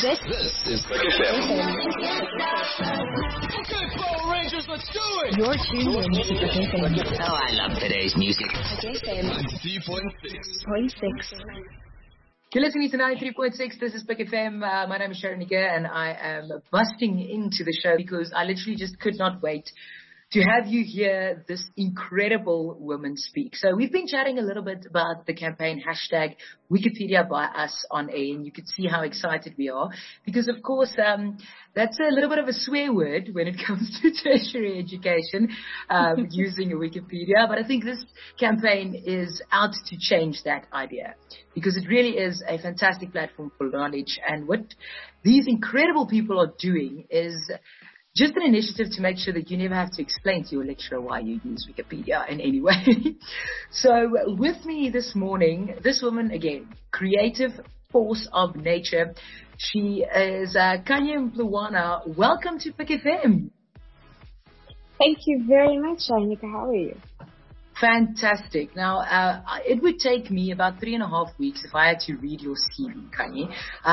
This is Big FM. Okay, Power Rangers, let's do it! You're tuned in to Big FM. Oh, I love today's music. Big FM 3.6. You're listening to 93.6. This is Big FM. My name is Sharonika, and I am busting into the show because I literally just could not wait to have you hear this incredible woman speak. So we've been chatting a little bit about the campaign hashtag Wikipedia by us on air, and you can see how excited we are because, of course, that's a little bit of a swear word when it comes to tertiary education, using a Wikipedia. But I think this campaign is out to change that idea because it really is a fantastic platform for knowledge. And what these incredible people are doing is just an initiative to make sure that you never have to explain to your lecturer why you use Wikipedia in any way. So with me this morning, this woman, again, creative force of nature. She is Kanye Mplwana. Welcome to Pick FM. Thank you very much, Sharonika. How are you? Fantastic. Now, it would take me about 3.5 weeks if I had to read your CV, Kanye.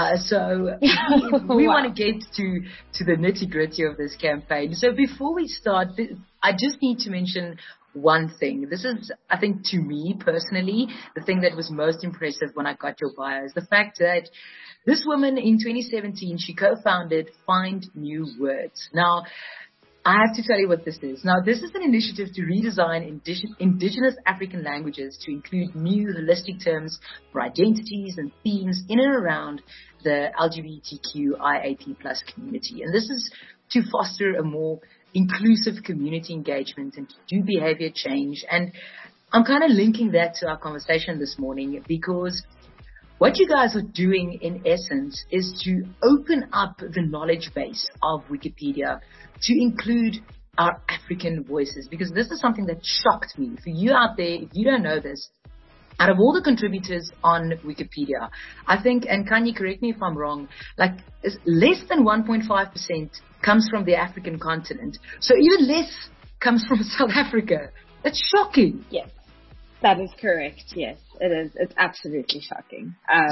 So we want to get to the nitty-gritty of this campaign. So before we start, I just need to mention one thing. This is, I think, to me personally, the thing that was most impressive when I got your bio is the fact that this woman in 2017, she co-founded Find New Words. Now, I have to tell you what this is. Now, this is an initiative to redesign indigenous African languages to include new holistic terms for identities and themes in and around the LGBTQIAP+ community. And this is to foster a more inclusive community engagement and to do behavior change. And I'm kind of linking that to our conversation this morning because what you guys are doing, in essence, is to open up the knowledge base of Wikipedia to include our African voices, because this is something that shocked me. For you out there, if you don't know this, out of all the contributors on Wikipedia, I think, and Kanye, correct me if I'm wrong, like less than 1.5% comes from the African continent. So even less comes from South Africa. That's shocking. Yes, that is correct. Yes, it is. It's absolutely shocking.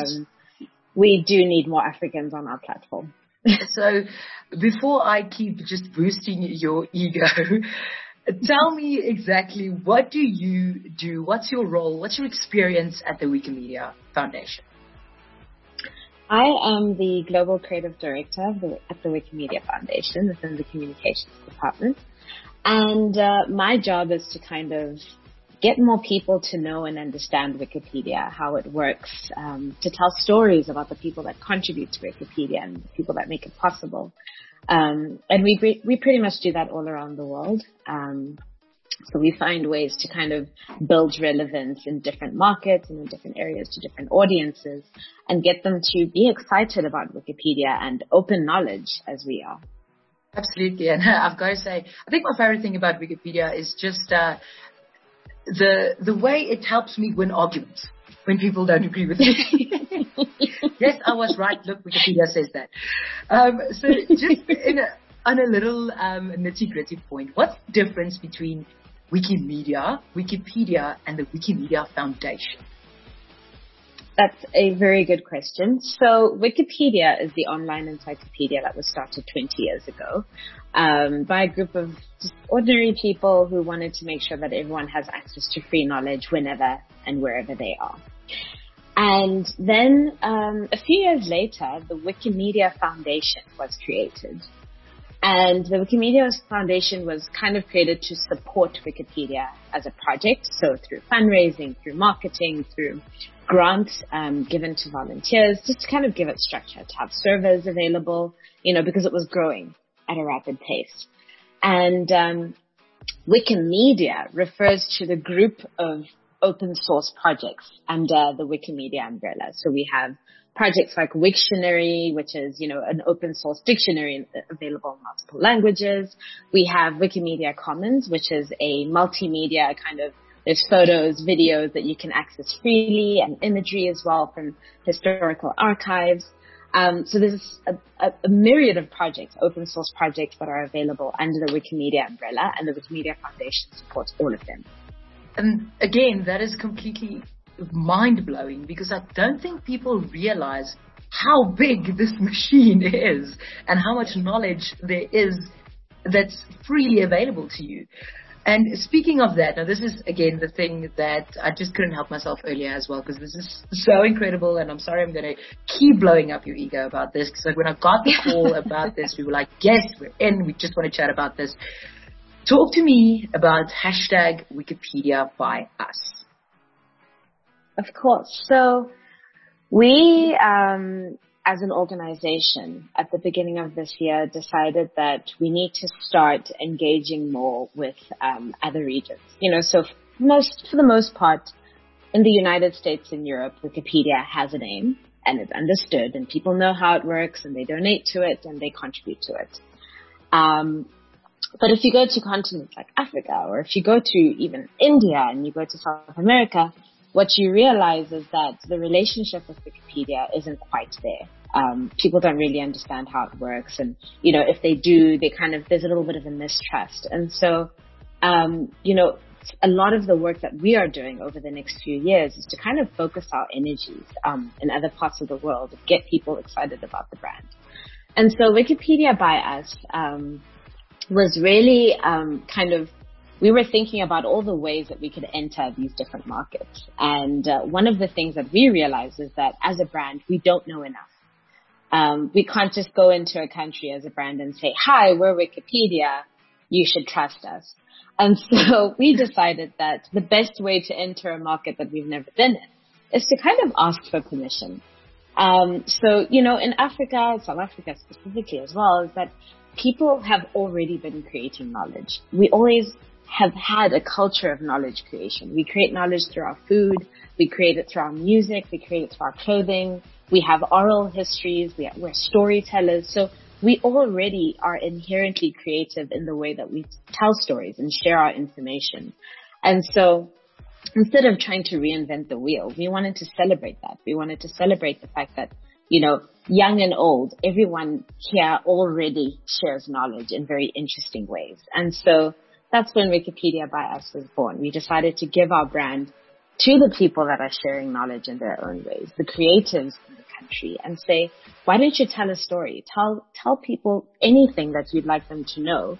We do need more Africans on our platform. So before I keep just boosting your ego, tell me exactly what do you do? What's your role? What's your experience at the Wikimedia Foundation? I am the Global Creative Director at the Wikimedia Foundation within the Communications Department. And my job is to kind of get more people to know and understand Wikipedia, how it works, to tell stories about the people that contribute to Wikipedia and the people that make it possible. And we pretty much do that all around the world. So we find ways to kind of build relevance in different markets and in different areas to different audiences and get them to be excited about Wikipedia and open knowledge as we are. Absolutely. And I've got to say, I think my favorite thing about Wikipedia is just the way it helps me win arguments when people don't agree with me. Yes, I was right. Look, Wikipedia says that. So just on a little nitty-gritty point, what's the difference between Wikimedia, and the Wikimedia Foundation? That's a very good question. So Wikipedia is the online encyclopedia that was started 20 years ago by a group of just ordinary people who wanted to make sure that everyone has access to free knowledge whenever and wherever they are. And then a few years later, the Wikimedia Foundation was created. And the Wikimedia Foundation was kind of created to support Wikipedia as a project. So through fundraising, through marketing, through grants given to volunteers, just to kind of give it structure, to have servers available, because it was growing at a rapid pace. And Wikimedia refers to the group of open source projects under the Wikimedia umbrella. So we have projects like Wiktionary, which is, an open source dictionary available in multiple languages. We have Wikimedia Commons, which is a multimedia kind of, there's photos, videos that you can access freely and imagery as well from historical archives. So there's a myriad of projects, open source projects that are available under the Wikimedia umbrella, and the Wikimedia Foundation supports all of them. And again, that is completely mind-blowing because I don't think people realize how big this machine is and how much knowledge there is that's freely available to you. And speaking of that, now this is again the thing that I just couldn't help myself earlier as well, because this is so incredible, and I'm sorry I'm going to keep blowing up your ego about this, because like when I got the call about this, we were like, yes, we're in, we just want to chat about this. Talk to me about hashtag Wikipedia by us. Of course. So we, as an organization, at the beginning of this year, decided that we need to start engaging more with other regions. So for the most part, in the United States and Europe, Wikipedia has a name and it's understood, and people know how it works, and they donate to it and they contribute to it. But if you go to continents like Africa, or if you go to even India and you go to South America, what you realize is that the relationship with Wikipedia isn't quite there. People don't really understand how it works. And, if they do, there's a little bit of a mistrust. And so, a lot of the work that we are doing over the next few years is to kind of focus our energies, in other parts of the world, to get people excited about the brand. And so Wikipedia by us, was really, we were thinking about all the ways that we could enter these different markets. And one of the things that we realized is that as a brand, we don't know enough. We can't just go into a country as a brand and say, hi, we're Wikipedia, you should trust us. And so we decided that the best way to enter a market that we've never been in is to kind of ask for permission. In Africa, South Africa specifically as well, is that people have already been creating knowledge. We always have had a culture of knowledge creation. We create knowledge through our food. We create it through our music. We create it through our clothing. We have oral histories. We're storytellers. So we already are inherently creative in the way that we tell stories and share our information. And so instead of trying to reinvent the wheel, we wanted to celebrate that. We wanted to celebrate the fact that, young and old, everyone here already shares knowledge in very interesting ways. And so that's when Wikipedia by us was born. We decided to give our brand to the people that are sharing knowledge in their own ways, the creatives in the country, and say, why don't you tell a story? Tell people anything that you'd like them to know,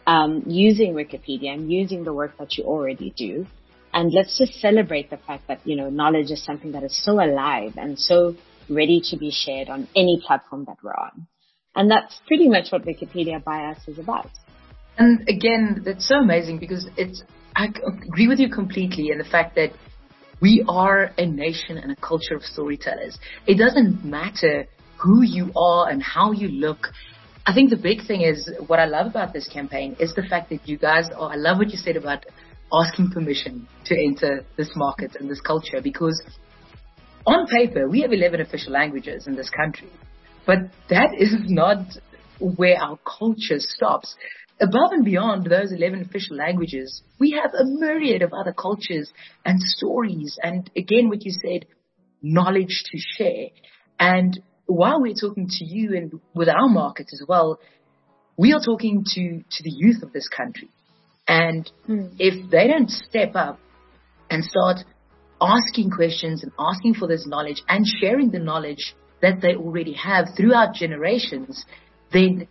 using Wikipedia and using the work that you already do. And let's just celebrate the fact that, knowledge is something that is so alive and so ready to be shared on any platform that we're on. And that's pretty much what Wikipedia by us is about. And again, that's so amazing, because I agree with you completely in the fact that we are a nation and a culture of storytellers. It doesn't matter who you are and how you look. I think the big thing is, what I love about this campaign is the fact that you guys I love what you said about asking permission to enter this market and this culture, because on paper, we have 11 official languages in this country, but that is not where our culture stops. Above and beyond those 11 official languages, we have a myriad of other cultures and stories. And again, what you said, knowledge to share. And while we're talking to you and with our market as well, we are talking to the youth of this country. And if they don't step up and start asking questions and asking for this knowledge and sharing the knowledge that they already have throughout generations, then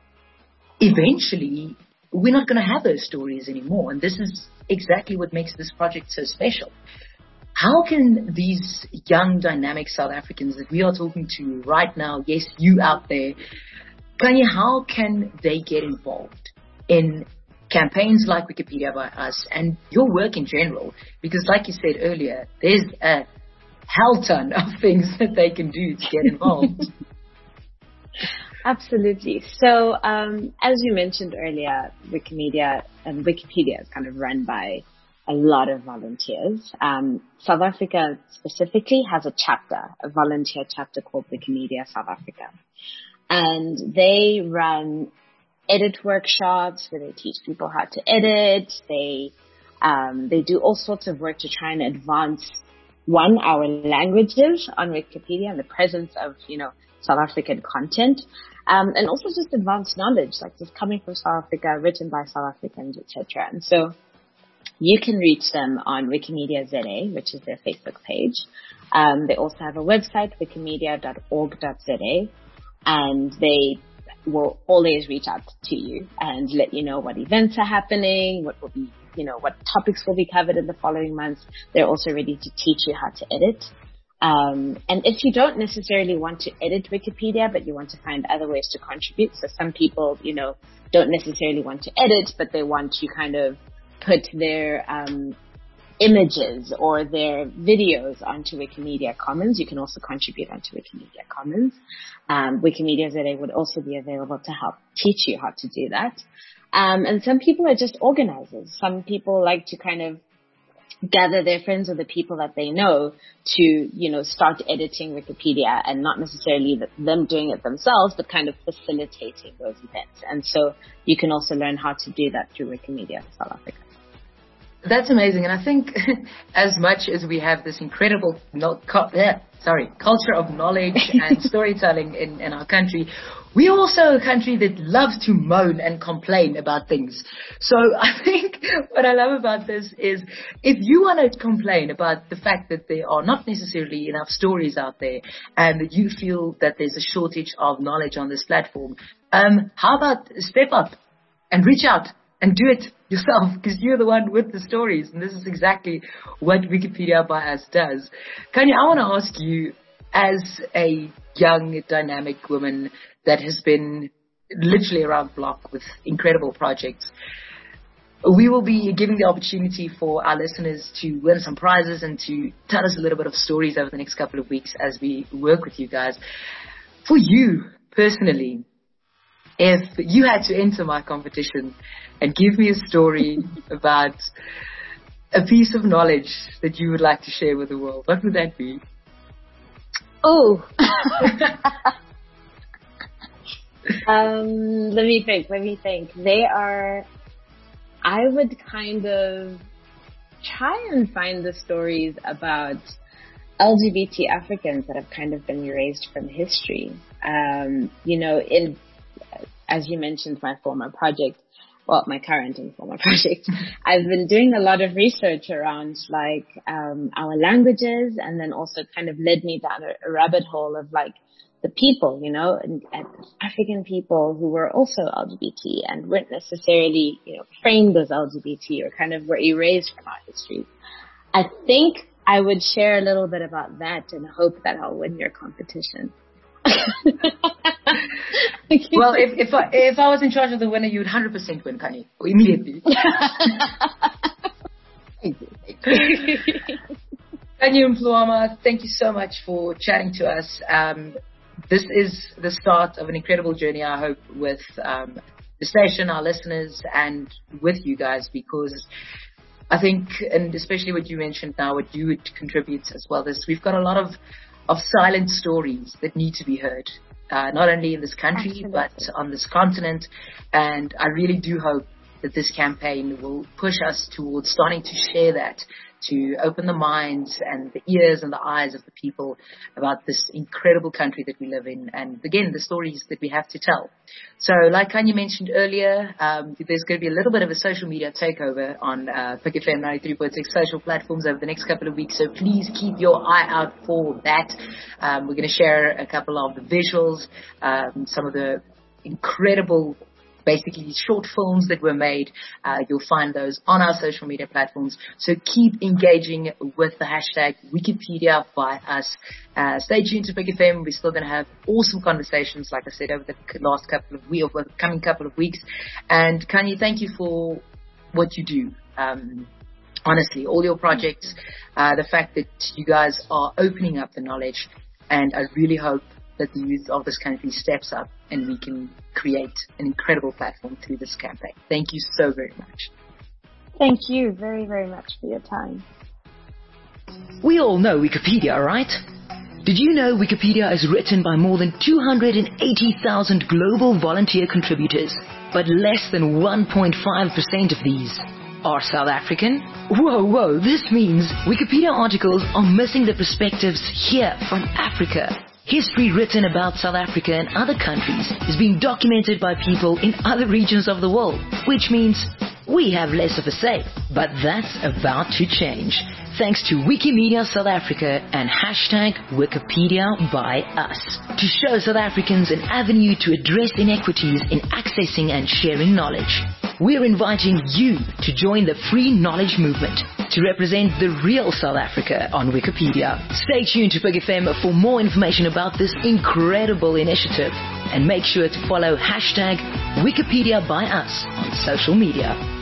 eventually we're not going to have those stories anymore. And this is exactly what makes this project so special. How can these young, dynamic South Africans that we are talking to right now, yes, you out there, Kanye, how can they get involved in campaigns like Wikipedia by us and your work in general? Because like you said earlier, there's a hell ton of things that they can do to get involved. Absolutely. So, as you mentioned earlier, Wikimedia and Wikipedia is kind of run by a lot of volunteers. South Africa specifically has a volunteer chapter called Wikimedia South Africa. And they run edit workshops where they teach people how to edit. They do all sorts of work to try and advance our languages on Wikipedia and the presence of, South African content. And also just advanced knowledge, like just coming from South Africa, written by South Africans, etc. And so you can reach them on Wikimedia ZA, which is their Facebook page. They also have a website, wikimedia.org.za, and they will always reach out to you and let you know what events are happening, what will be, what topics will be covered in the following months. They're also ready to teach you how to edit. And if you don't necessarily want to edit Wikipedia, but you want to find other ways to contribute, so some people, don't necessarily want to edit, but they want to kind of put their images or their videos onto Wikimedia Commons. You can also contribute onto Wikimedia Commons. Wikimedia ZA would also be available to help teach you how to do that. And some people are just organizers. Some people like to kind of gather their friends or the people that they know to, start editing Wikipedia, and not necessarily them doing it themselves, but kind of facilitating those events. And so you can also learn how to do that through Wikimedia South Africa. That's amazing. And I think as much as we have this incredible culture of knowledge and storytelling in our country, we're also a country that loves to moan and complain about things. So I think what I love about this is if you want to complain about the fact that there are not necessarily enough stories out there and that you feel that there's a shortage of knowledge on this platform, how about step up and reach out and do it yourself, because you're the one with the stories, and this is exactly what Wikipedia by Us does. Kanya, I want to ask you, as a young, dynamic woman that has been literally around the block with incredible projects, we will be giving the opportunity for our listeners to win some prizes and to tell us a little bit of stories over the next couple of weeks as we work with you guys. For you personally, if you had to enter my competition and give me a story about a piece of knowledge that you would like to share with the world, what would that be? Oh. Let me think. I would kind of try and find the stories about LGBT Africans that have kind of been erased from history. As you mentioned, my current and former project, I've been doing a lot of research around our languages, and then also kind of led me down a rabbit hole of the people, and African people who were also LGBT and weren't necessarily, framed as LGBT or kind of were erased from our history. I think I would share a little bit about that and hope that I'll win your competition. Well, if I was in charge of the winner, you would 100% win, Kanye, immediately. Kanye Mfluama, thank you so much for chatting to us. This is the start of an incredible journey, I hope, with the station, our listeners, and with you guys, because I think, and especially what you mentioned now, what you would contribute as well, is we've got a lot of silent stories that need to be heard, not only in this country, absolutely, but on this continent. And I really do hope that this campaign will push us towards starting to share that, to open the minds and the ears and the eyes of the people about this incredible country that we live in, and again, the stories that we have to tell. So like Kanye mentioned earlier, there's going to be a little bit of a social media takeover on Pick FM 93.6 social platforms over the next couple of weeks, so please keep your eye out for that. We're going to share a couple of the visuals, some of the incredible basically short films that were made. You'll find those on our social media platforms. So keep engaging with the hashtag Wikipedia by Us. Stay tuned to Pick FM. We're still going to have awesome conversations, like I said, over the coming couple of weeks. And Kanye, thank you for what you do. Honestly, all your projects, the fact that you guys are opening up the knowledge, and I really hope that the youth of this country steps up and we can create an incredible platform through this campaign. Thank you so very much. Thank you very, very much for your time. We all know Wikipedia, right? Did you know Wikipedia is written by more than 280,000 global volunteer contributors, but less than 1.5% of these are South African? Whoa, this means Wikipedia articles are missing the perspectives here from Africa. History written about South Africa and other countries is being documented by people in other regions of the world, which means we have less of a say. But that's about to change. thanks to Wikimedia South Africa and hashtag Wikipedia by us to show South Africans an avenue to address inequities in accessing and sharing knowledge. We're inviting you to join the free knowledge movement to represent the real South Africa on Wikipedia. Stay tuned to Big FM for more information about this incredible initiative, and make sure to follow hashtag Wikipedia by us on social media.